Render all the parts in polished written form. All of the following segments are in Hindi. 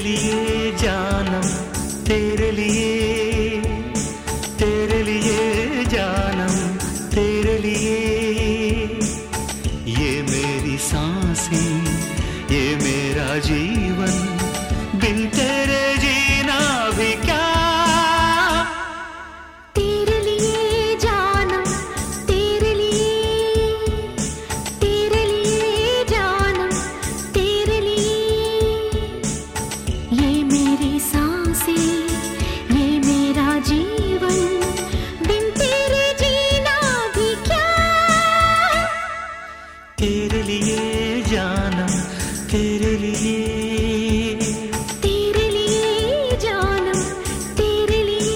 लिए जानम तेरे लिए, तेरे लिए जानम तेरे लिए। ये मेरी सांसें, ये मेरा जीवन, बिन तेरे जीना भी क्या। तेरे लिए जानम तेरे लिए, तेरे लिए जानम तेरे लिए। ये मेरी सांसें, ये मेरा जीवन, बिन तेरे जीना भी क्या। तेरे लिए जानम तेरे लिए, तेरे लिए जानम तेरे लिए।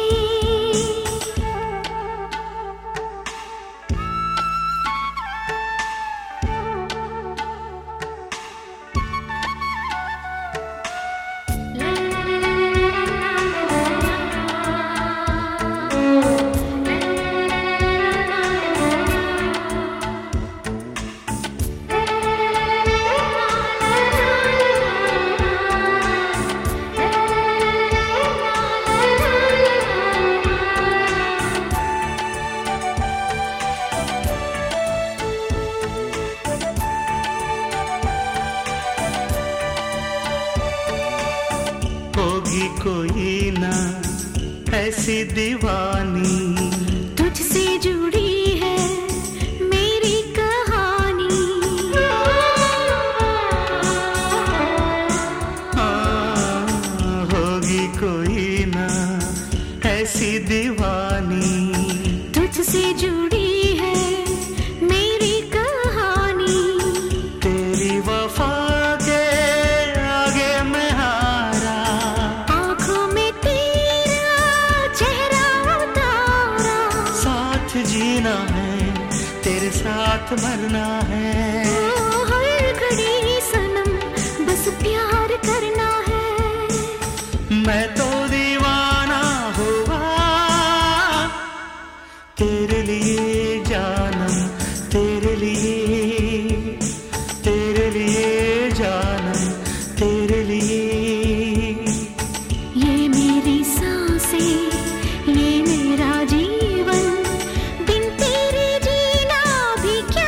होगी कोई ना ऐसी दीवानी, तुझसे जुड़ी है मेरी कहानी। हाँ, होगी कोई ना ऐसी दीवानी, तुझसे जुड़ी है मेरी कहानी। तेरी वफा के आगे मैं हारा, आँखों में तेरा चेहरा उतारा। साथ जीना है तेरे साथ मरना है। ओ हर घड़ी सनम बस प्यार करना है। मैं तो दीवाना हुआ तेरे लिए जानम तेरे लिए, तेरे लिए जानम तेरे लिए। ये मेरी सांसें, ये मेरा जीवन, बिन तेरे जीना भी क्या।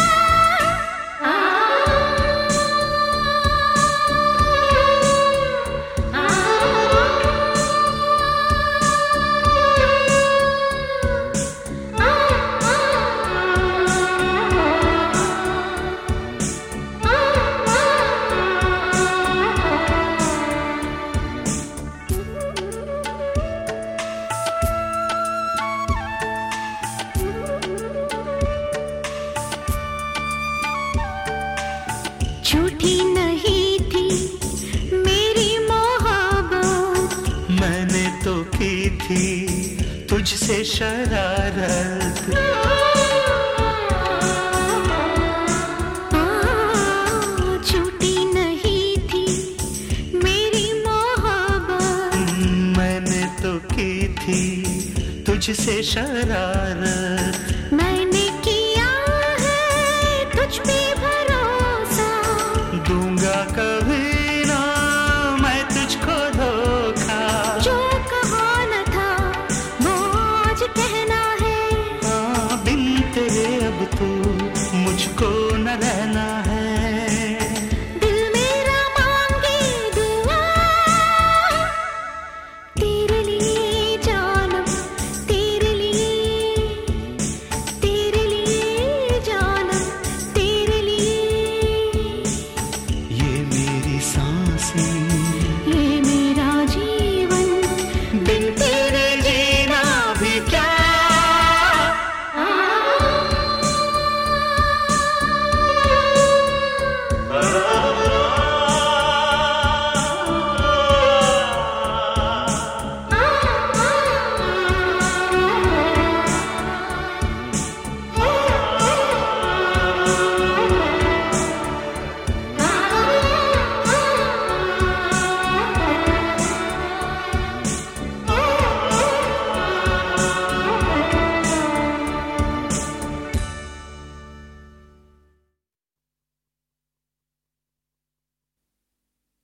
झूठी नहीं थी मेरी मोहब्बत, मैंने तो की थी तुझसे शरारत। झूठी नहीं थी मेरी मोहब्बत, मैंने तो की थी तुझसे शरारत।